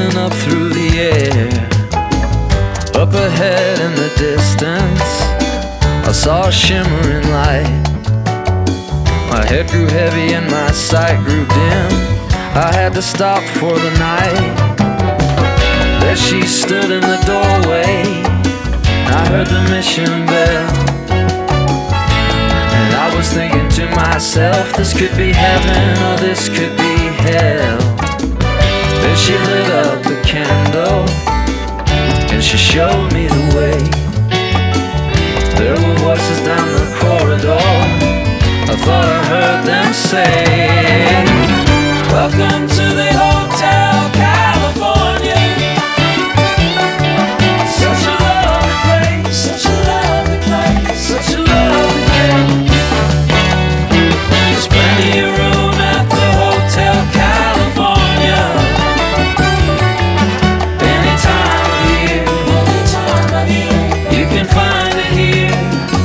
dancing up through the air. Up ahead in the distance, I saw a shimmering light. My head grew heavy and my sight grew dim. I had to stop for the night. There she stood in the doorway. I heard the mission bell, and I was thinking to myself, this could be heaven or this could be hell. Then she lit up a candle and she showed me the way. There were voices down the corridor. I thought I heard them say, welcome to the Hotel California. Such a lovely place, such a lovely place, such a lovely place. There's plenty of room at the Hotel California. Any time of year, you can find it here.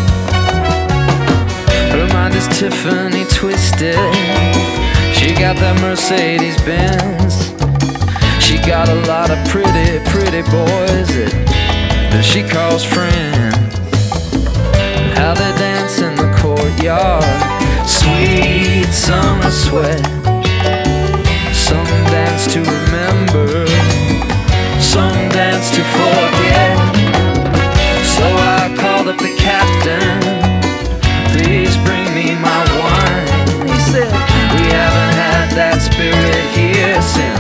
Her mind is Tiffany twisted. She got that Mercedes Benz. She got a lot of pretty, pretty boys that she calls friends. How they dance in the courtyard, sweet summer sweat. Some dance to remember, some dance to forget. So I called up the captain, please bring me my wine. He said, we haven't had that spirit here since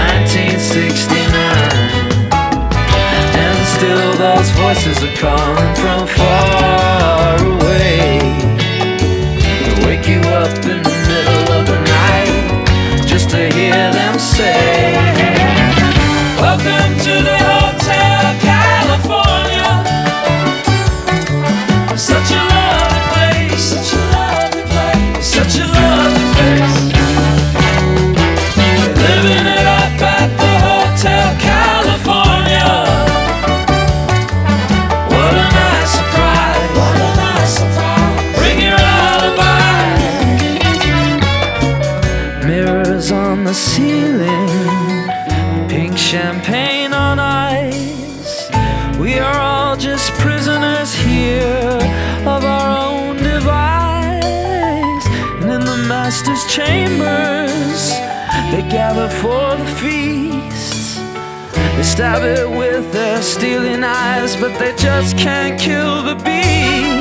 1969. And still those voices are calling from far away. They wake you up in the middle of the night just to hear them say, welcome to the Hotel California. Such a lovely place, such a lovely place, such a lovely place. They're living it up at the Hotel California. What a nice surprise, what a nice surprise. Bring your alibi. Mirrors on the ceiling, pink champagne on ice. We are all just prisoners here of our own device. And in the master's chambers, they gather for the feast. They stab it with their steely knives, but they just can't kill the beast.